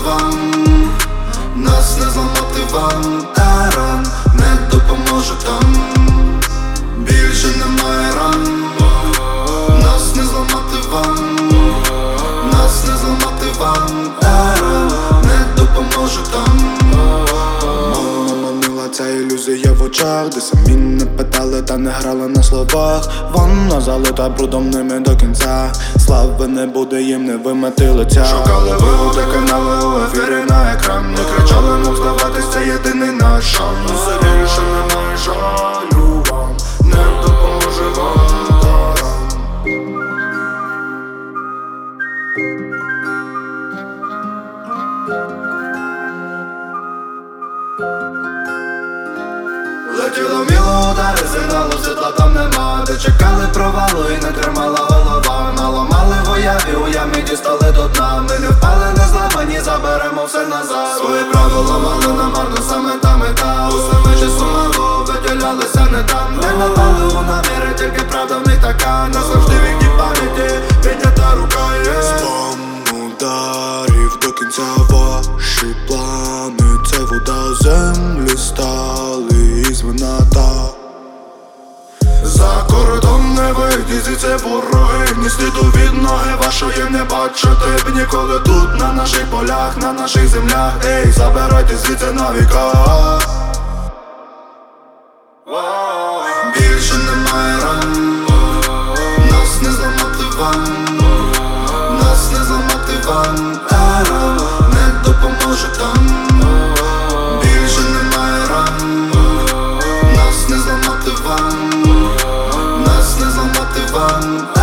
вам, нас не зламати вам. Еран не допоможе там, більше немає ран. Нас не зламати вам, нас не зламати вам. Еран не допоможе там. Манила ця ілюзія в очах, де самі не питали та не грали на словах. Вона залита брудом ними до кінця. Слави не буде, їм не вимити лиця. Шукали вигоди, канали у ефірі на екран. Не кричали, мов здаватись, це єдиний наш шанс. Усе більше немає жалю вам, не допоможе вам. Летіло міло удари, сигналу світла там нема. Де чекали провалу і не тримала голова. Наламали в уяві дістали до дна. Ми не впали, не зламані, заберемо все назад. Свої правила мали намарно, саме та мета. Усе межі сумало, виділялися не там. Не напали у наміри, тільки правда в них така. Назавжди вікні пам'яті, піднята рука є. Спам ударів до кінця ваші плани. Це вода землі стали із вината. За кордон не вийти, це вороги. Ні сліду від ноги вашої не бачити б ніколи тут, на наших полях, на наших землях. Ей, забирайте звідси на віка. Більше немає ран, нас не зламати вам, нас не зламати вам. Еран не допоможе там. Більше немає ран, нас не зламати вам, нас не зламати вам.